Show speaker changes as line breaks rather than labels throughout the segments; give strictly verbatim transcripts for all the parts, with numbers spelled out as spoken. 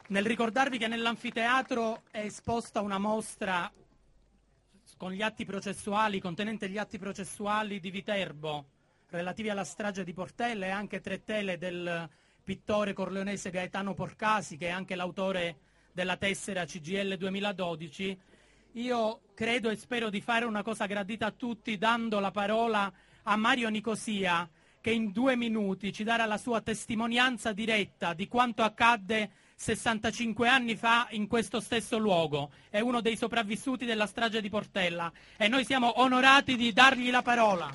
nel ricordarvi che nell'anfiteatro è esposta una mostra con gli atti processuali, contenente gli atti processuali di Viterbo relativi alla strage di Portella e anche tre tele del pittore corleonese Gaetano Porcasi, che è anche l'autore della tessera C G I L duemiladodici. Io credo e spero di fare una cosa gradita a tutti, dando la parola a Mario Nicosia, che in due minuti ci darà la sua testimonianza diretta di quanto accadde sessantacinque anni fa in questo stesso luogo. È uno dei sopravvissuti della strage di Portella e noi siamo onorati di dargli la parola.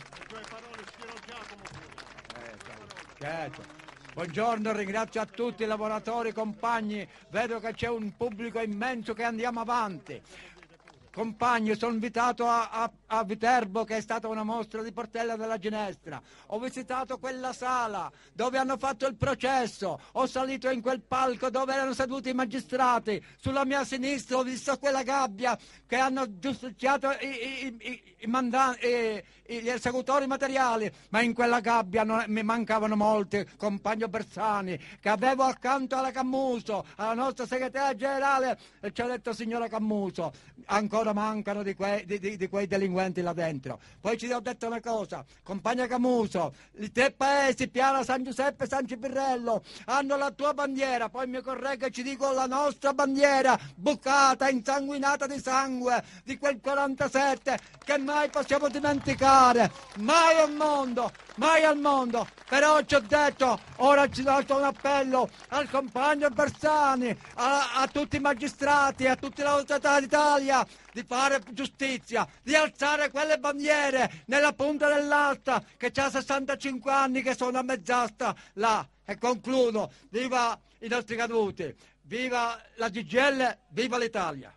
Buongiorno, ringrazio a tutti i lavoratori, compagni, vedo che c'è un pubblico immenso, che andiamo avanti. Compagni, sono invitato a, a, a Viterbo, che è stata una mostra di Portella della Ginestra. Ho visitato quella sala dove hanno fatto il processo, ho salito in quel palco dove erano seduti i magistrati. Sulla mia sinistra ho visto quella gabbia che hanno giustiziato i, i, i, i mandanti, i, gli esecutori materiali, ma in quella gabbia non, mi mancavano molti, compagno Bersani, che avevo accanto alla Cammuso, alla nostra segretaria generale, e ci ha detto: signora Cammuso, ancora mancano di quei, di, di, di quei delinquenti là dentro. Poi ci ho detto una cosa: compagna Camuso, i tre paesi, Piana, San Giuseppe e San Cipirrello, hanno la tua bandiera. Poi mi correggo e ci dico la nostra bandiera, bucata, insanguinata di sangue di quel quarantasette, che mai possiamo dimenticare, mai al mondo, mai al mondo. Però ci ho detto, ora ci lancio un appello al compagno Bersani, a, a tutti i magistrati, a tutte le autorità d'Italia, di fare giustizia, di alzare quelle bandiere nella punta dell'alta, che c'ha sessantacinque anni, che sono a mezz'asta là. E concludo: viva i nostri caduti, viva la C G I L, viva l'Italia.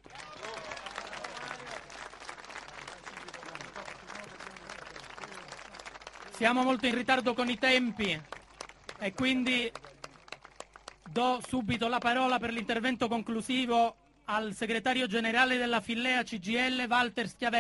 Siamo molto in ritardo con i tempi e quindi do subito la parola per l'intervento conclusivo al segretario generale della Fillea C G I L, Walter Schiavelli.